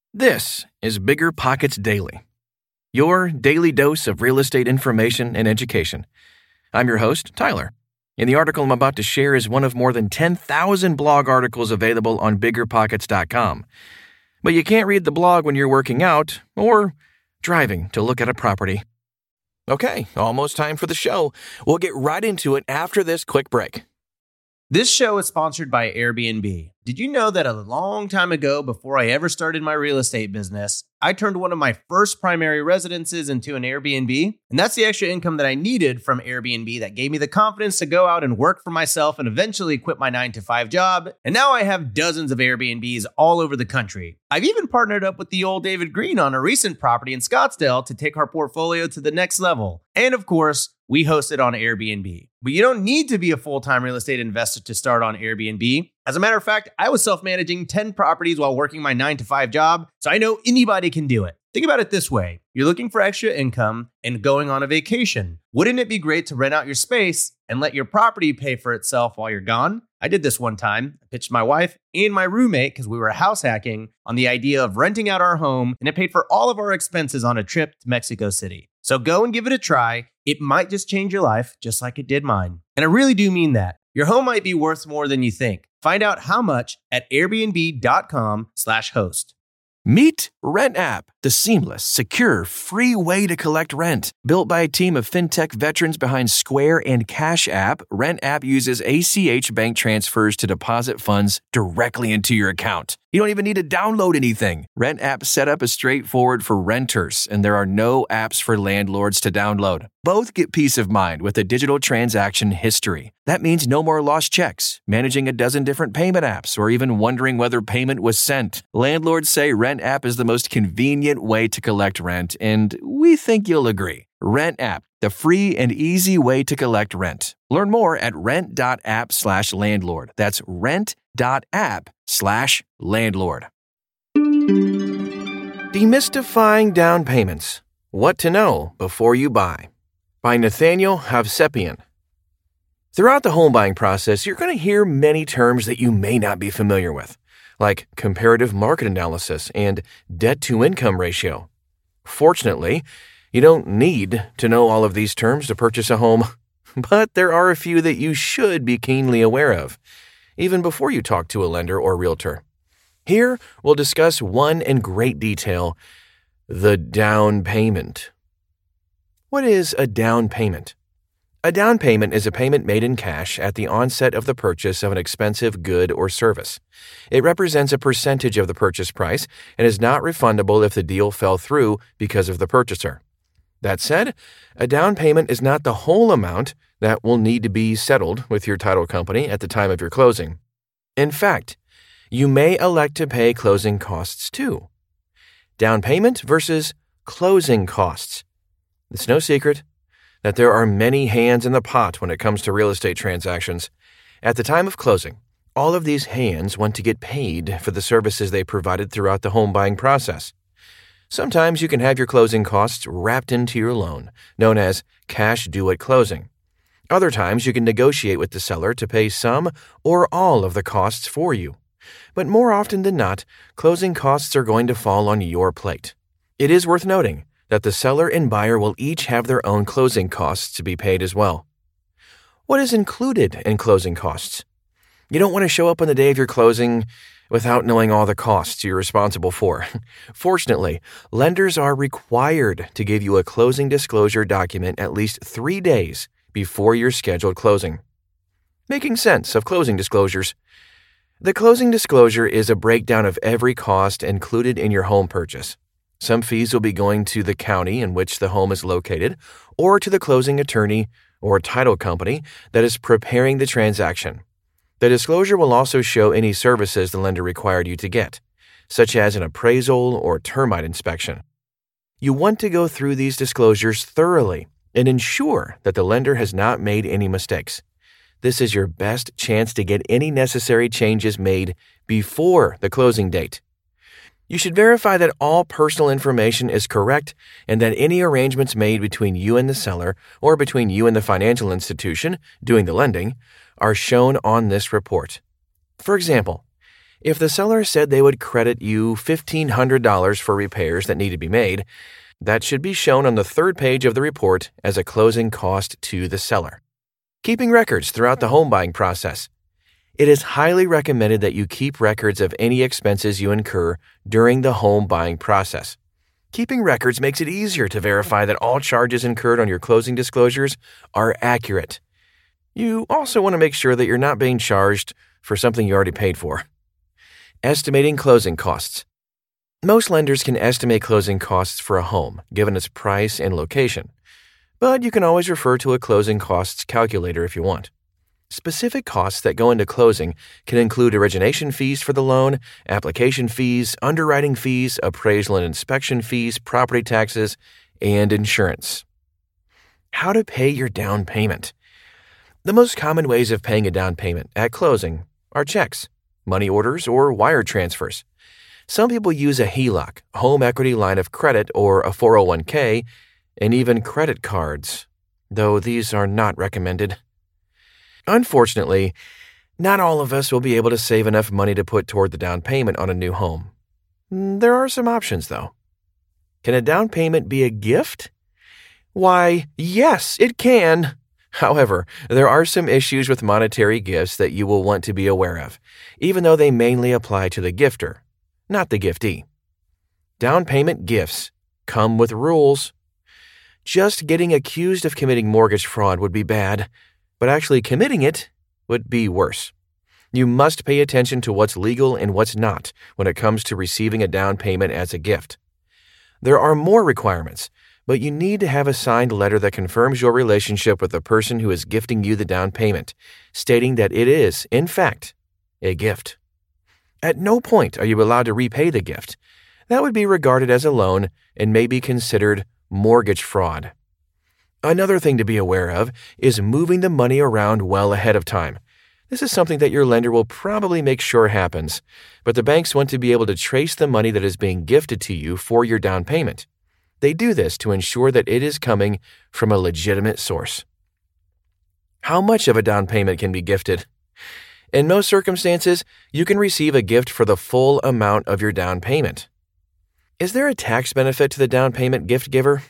This is Bigger Pockets Daily, your daily dose of real estate information and education. I'm your host, Tyler, and the article I'm about to share is one of more than 10,000 blog articles available on biggerpockets.com. But you can't read the blog when you're working out or driving to look at a property. Okay, almost time for the show. We'll get right into it after this quick break. This show is sponsored by Airbnb. Did you know that a long time ago, before I ever started my real estate business, I turned one of my first primary residences into an Airbnb? And that's the extra income that I needed from Airbnb that gave me the confidence to go out and work for myself and eventually quit my 9-to-5 job. And now I have dozens of Airbnbs all over the country. I've even partnered up with the old David Green on a recent property in Scottsdale to take our portfolio to the next level. And of course, we host it on Airbnb. But you don't need to be a full-time real estate investor to start on Airbnb. As a matter of fact, I was self-managing 10 properties while working my 9-to-5 job, so I know anybody can do it. Think about it this way. You're looking for extra income and going on a vacation. Wouldn't it be great to rent out your space and let your property pay for itself while you're gone? I did this one time. I pitched my wife and my roommate, because we were house hacking, on the idea of renting out our home, and it paid for all of our expenses on a trip to Mexico City. So go and give it a try. It might just change your life, just like it did mine. And I really do mean that. Your home might be worth more than you think. Find out how much at airbnb.com/host. Meet RentApp, the seamless, secure, free way to collect rent. Built by a team of fintech veterans behind Square and Cash App, RentApp uses ACH bank transfers to deposit funds directly into your account. You don't even need to download anything. RentApp setup is straightforward for renters, and there are no apps for landlords to download. Both get peace of mind with a digital transaction history. That means no more lost checks, managing a dozen different payment apps, or even wondering whether payment was sent. Landlords say RentApp is the most convenient way to collect rent, and we think you'll agree. RentApp, the free and easy way to collect rent. Learn more at rent.app/landlord. That's rent.app/landlord. Demystifying Down Payments. What to Know Before You Buy, by Nathaniel Hovsepian. Throughout the home buying process, you're going to hear many terms that you may not be familiar with, like comparative market analysis and debt-to-income ratio. Fortunately, you don't need to know all of these terms to purchase a home, but there are a few that you should be keenly aware of, even before you talk to a lender or realtor. Here, we'll discuss one in great detail: the down payment. What is a down payment? A down payment is a payment made in cash at the onset of the purchase of an expensive good or service. It represents a percentage of the purchase price and is not refundable if the deal fell through because of the purchaser. That said, a down payment is not the whole amount that will need to be settled with your title company at the time of your closing. In fact, you may elect to pay closing costs too. Down payment versus closing costs. It's no secret that there are many hands in the pot when it comes to real estate transactions. At the time of closing, all of these hands want to get paid for the services they provided throughout the home buying process. Sometimes you can have your closing costs wrapped into your loan, known as cash due at closing. Other times you can negotiate with the seller to pay some or all of the costs for you. But more often than not, closing costs are going to fall on your plate. It is worth noting that the seller and buyer will each have their own closing costs to be paid as well. What is included in closing costs? You don't want to show up on the day of your closing without knowing all the costs you're responsible for. Fortunately, lenders are required to give you a closing disclosure document at least 3 days before your scheduled closing. Making sense of closing disclosures. The closing disclosure is a breakdown of every cost included in your home purchase. Some fees will be going to the county in which the home is located, or to the closing attorney or title company that is preparing the transaction. The disclosure will also show any services the lender required you to get, such as an appraisal or termite inspection. You want to go through these disclosures thoroughly and ensure that the lender has not made any mistakes. This is your best chance to get any necessary changes made before the closing date. You should verify that all personal information is correct and that any arrangements made between you and the seller or between you and the financial institution doing the lending are shown on this report. For example, If the seller said they would credit you $1,500 for repairs that need to be made, that should be shown on the third page of the report as a closing cost to the seller. Keeping records throughout the home buying process. It is highly recommended that you keep records of any expenses you incur during the home buying process. Keeping records makes it easier to verify that all charges incurred on your closing disclosures are accurate. You also want to make sure that you're not being charged for something you already paid for. Estimating closing costs. Most lenders can estimate closing costs for a home, given its price and location, but you can always refer to a closing costs calculator if you want. Specific costs that go into closing can include origination fees for the loan, application fees, underwriting fees, appraisal and inspection fees, property taxes, and insurance. How to pay your down payment. The most common ways of paying a down payment at closing are checks, money orders, or wire transfers. Some people use a HELOC, home equity line of credit, or a 401k, and even credit cards, though these are not recommended. Unfortunately, not all of us will be able to save enough money to put toward the down payment on a new home. There are some options, though. Can a down payment be a gift? Why, yes, it can. However, there are some issues with monetary gifts that you will want to be aware of, even though they mainly apply to the gifter, not the giftee. Down payment gifts come with rules. Just getting accused of committing mortgage fraud would be bad, but actually committing it would be worse. You must pay attention to what's legal and what's not when it comes to receiving a down payment as a gift. There are more requirements, but you need to have a signed letter that confirms your relationship with the person who is gifting you the down payment, stating that it is, in fact, a gift. At no point are you allowed to repay the gift. That would be regarded as a loan and may be considered mortgage fraud. Another thing to be aware of is moving the money around well ahead of time. This is something that your lender will probably make sure happens, but the banks want to be able to trace the money that is being gifted to you for your down payment. They do this to ensure that it is coming from a legitimate source. How much of a down payment can be gifted? In most circumstances, you can receive a gift for the full amount of your down payment. Is there a tax benefit to the down payment gift giver?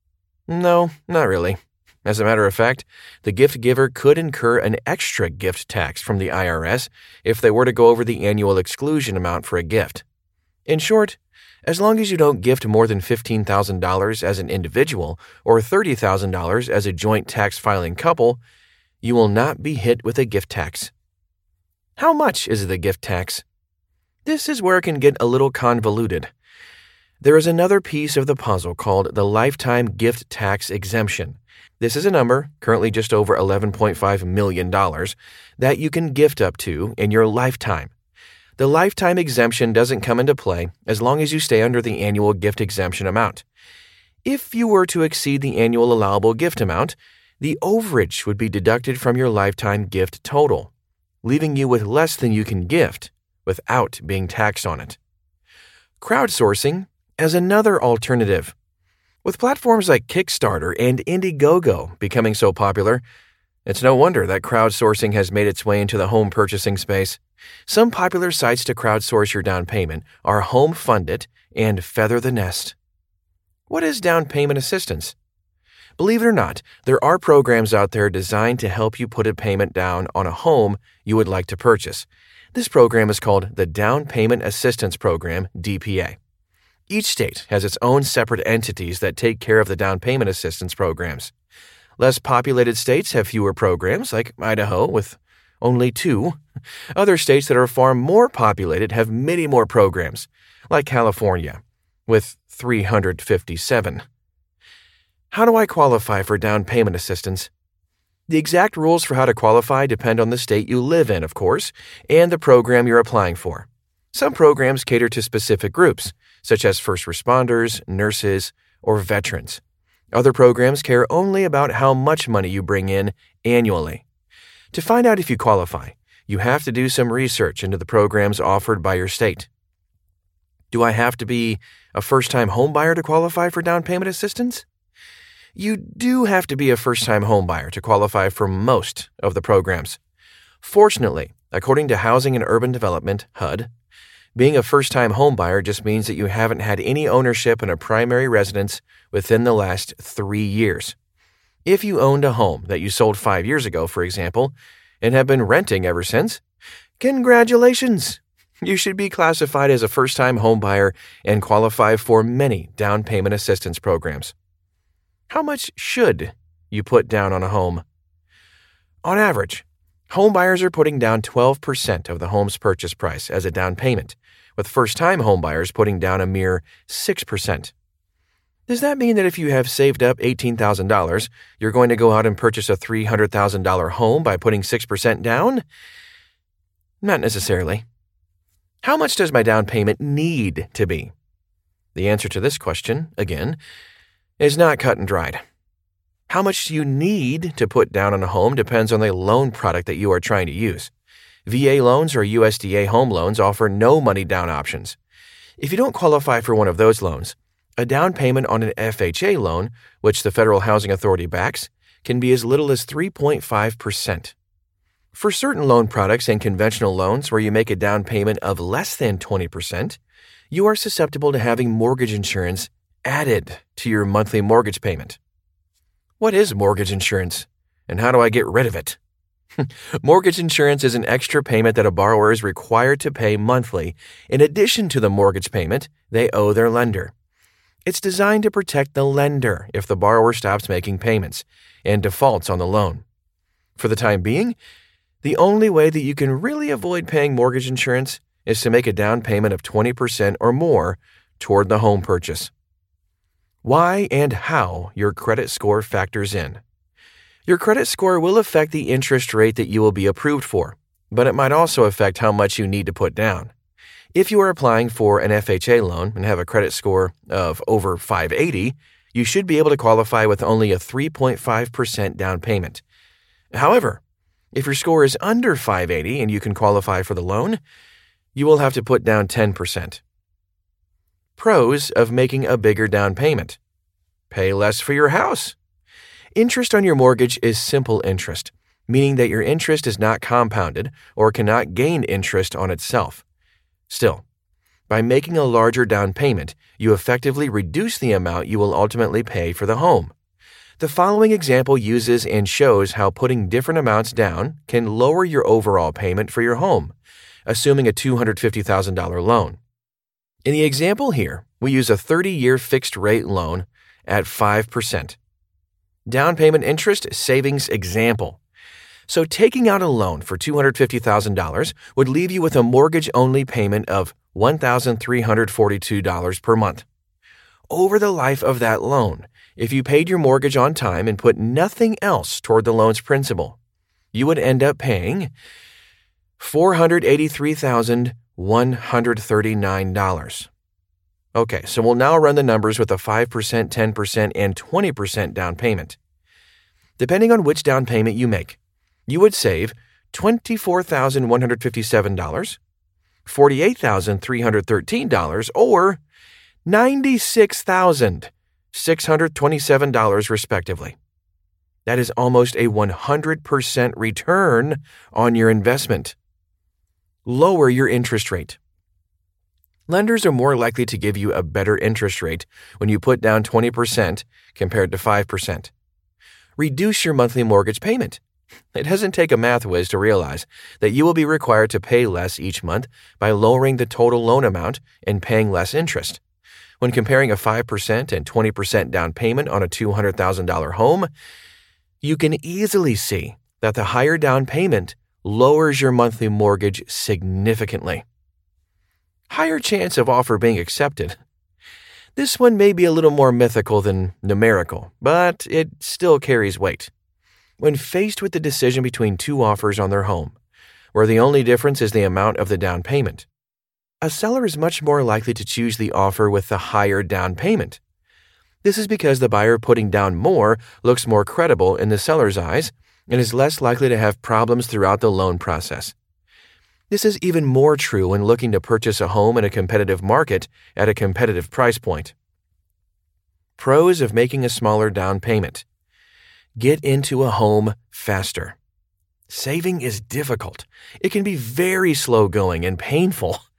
No, not really. As a matter of fact, the gift giver could incur an extra gift tax from the IRS if they were to go over the annual exclusion amount for a gift. In short, as long as you don't gift more than $15,000 as an individual or $30,000 as a joint tax filing couple, you will not be hit with a gift tax. How much is the gift tax? This is where it can get a little convoluted. There is another piece of the puzzle called the lifetime gift tax exemption. This is a number, currently just over $11.5 million, that you can gift up to in your lifetime. The lifetime exemption doesn't come into play as long as you stay under the annual gift exemption amount. If you were to exceed the annual allowable gift amount, the overage would be deducted from your lifetime gift total, leaving you with less than you can gift without being taxed on it. Crowdsourcing as another alternative. With platforms like Kickstarter and Indiegogo becoming so popular, it's no wonder that crowdsourcing has made its way into the home purchasing space. Some popular sites to crowdsource your down payment are Home Fundit and Feather the Nest. What is down payment assistance? Believe it or not, there are programs out there designed to help you put a payment down on a home you would like to purchase. This program is called the Down Payment Assistance Program, DPA. Each state has its own separate entities that take care of the down payment assistance programs. Less populated states have fewer programs, like Idaho, with only 2. Other states that are far more populated have many more programs, like California, with 357. How do I qualify for down payment assistance? The exact rules for how to qualify depend on the state you live in, of course, and the program you're applying for. Some programs cater to specific groups, such as first responders, nurses, or veterans. Other programs care only about how much money you bring in annually. To find out if you qualify, you have to do some research into the programs offered by your state. Do I have to be a first-time homebuyer to qualify for down payment assistance? You do have to be a first-time homebuyer to qualify for most of the programs. Fortunately, according to Housing and Urban Development, HUD, Being a first-time homebuyer just means that you haven't had any ownership in a primary residence within the last 3 years. If you owned a home that you sold 5 years ago, for example, and have been renting ever since, congratulations! You should be classified as a first-time homebuyer and qualify for many down payment assistance programs. How much should you put down on a home? On average, homebuyers are putting down 12% of the home's purchase price as a down payment, with first-time homebuyers putting down a mere 6%. Does that mean that if you have saved up $18,000, you're going to go out and purchase a $300,000 home by putting 6% down? Not necessarily. How much does my down payment need to be? The answer to this question, again, is not cut and dried. How much you need to put down on a home depends on the loan product that you are trying to use. VA loans or USDA home loans offer no money down options. If you don't qualify for one of those loans, a down payment on an FHA loan, which the Federal Housing Authority backs, can be as little as 3.5%. For certain loan products and conventional loans where you make a down payment of less than 20%, you are susceptible to having mortgage insurance added to your monthly mortgage payment. What is mortgage insurance, and how do I get rid of it? Mortgage insurance is an extra payment that a borrower is required to pay monthly in addition to the mortgage payment they owe their lender. It's designed to protect the lender if the borrower stops making payments and defaults on the loan. For the time being, the only way that you can really avoid paying mortgage insurance is to make a down payment of 20% or more toward the home purchase. Why and how your credit score factors in. Your credit score will affect the interest rate that you will be approved for, but it might also affect how much you need to put down. If you are applying for an FHA loan and have a credit score of over 580, you should be able to qualify with only a 3.5% down payment. However, if your score is under 580 and you can qualify for the loan, you will have to put down 10%. Pros of making a bigger down payment. Pay less for your house. Interest on your mortgage is simple interest, meaning that your interest is not compounded or cannot gain interest on itself. Still, by making a larger down payment, you effectively reduce the amount you will ultimately pay for the home. The following example uses and shows how putting different amounts down can lower your overall payment for your home, assuming a $250,000 loan. In the example here, we use a 30-year fixed-rate loan at 5%. Down payment interest savings example. So taking out a loan for $250,000 would leave you with a mortgage-only payment of $1,342 per month. Over the life of that loan, if you paid your mortgage on time and put nothing else toward the loan's principal, you would end up paying $483,139. Okay, so we'll now run the numbers with a 5%, 10%, and 20% down payment. Depending on which down payment you make, you would save $24,157, $48,313, or $96,627 respectively. That is almost a 100% return on your investment. Lower your interest rate. Lenders are more likely to give you a better interest rate when you put down 20% compared to 5%. Reduce your monthly mortgage payment. It doesn't take a math whiz to realize that you will be required to pay less each month by lowering the total loan amount and paying less interest. When comparing a 5% and 20% down payment on a $200,000 home, you can easily see that the higher down payment lowers your monthly mortgage significantly. Higher chance of offer being accepted. This one may be a little more mythical than numerical, but it still carries weight. When faced with the decision between two offers on their home, where the only difference is the amount of the down payment, a seller is much more likely to choose the offer with the higher down payment. This is because the buyer putting down more looks more credible in the seller's eyes and is less likely to have problems throughout the loan process. This is even more true when looking to purchase a home in a competitive market at a competitive price point. Pros of making a smaller down payment. Get into a home faster. Saving is difficult. It can be very slow going and painful.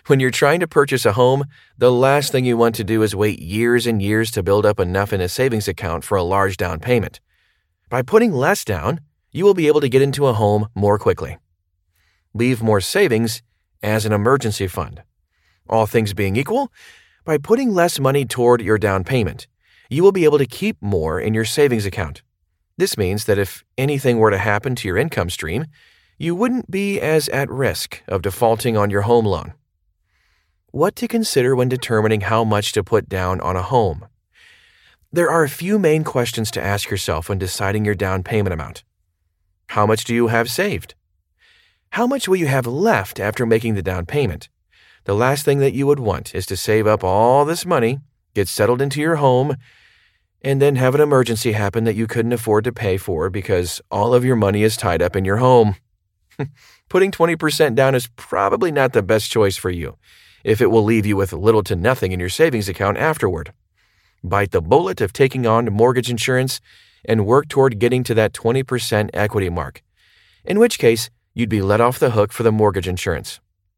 When you're trying to purchase a home, the last thing you want to do is wait years and years to build up enough in a savings account for a large down payment. By putting less down, you will be able to get into a home more quickly. Leave more savings as an emergency fund. All things being equal, by putting less money toward your down payment, you will be able to keep more in your savings account. This means that if anything were to happen to your income stream, you wouldn't be as at risk of defaulting on your home loan. What to consider when determining how much to put down on a home? There are a few main questions to ask yourself when deciding your down payment amount. How much do you have saved? How much will you have left after making the down payment? The last thing that you would want is to save up all this money, get settled into your home, and then have an emergency happen that you couldn't afford to pay for because all of your money is tied up in your home. Putting 20% down is probably not the best choice for you, if it will leave you with little to nothing in your savings account afterward. Bite the bullet of taking on mortgage insurance and work toward getting to that 20% equity mark, in which case you'd be let off the hook for the mortgage insurance.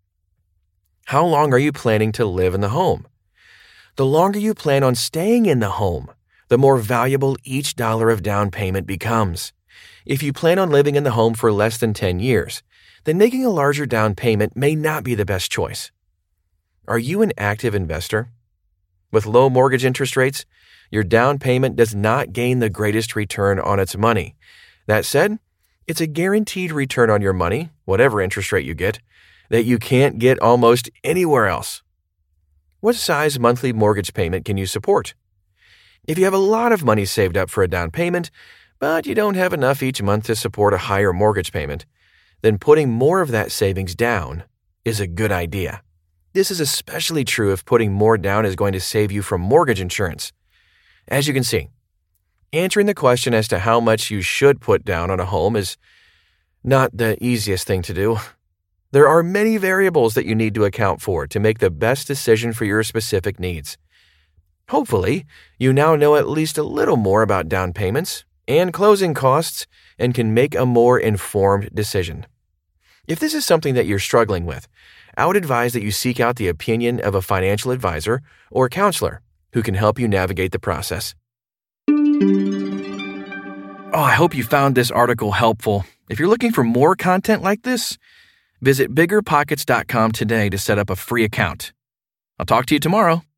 How long are you planning to live in the home? The longer you plan on staying in the home, the more valuable each dollar of down payment becomes. If you plan on living in the home for less than 10 years, then making a larger down payment may not be the best choice. Are you an active investor? With low mortgage interest rates, your down payment does not gain the greatest return on its money. That said, it's a guaranteed return on your money, whatever interest rate you get, that you can't get almost anywhere else. What size monthly mortgage payment can you support? If you have a lot of money saved up for a down payment, but you don't have enough each month to support a higher mortgage payment, then putting more of that savings down is a good idea. This is especially true if putting more down is going to save you from mortgage insurance. As you can see, answering the question as to how much you should put down on a home is not the easiest thing to do. There are many variables that you need to account for to make the best decision for your specific needs. Hopefully, you now know at least a little more about down payments and closing costs and can make a more informed decision. If this is something that you're struggling with, I would advise that you seek out the opinion of a financial advisor or counselor who can help you navigate the process. I hope you found this article helpful. If you're looking for more content like this, visit biggerpockets.com today to set up a free account. I'll talk to you tomorrow.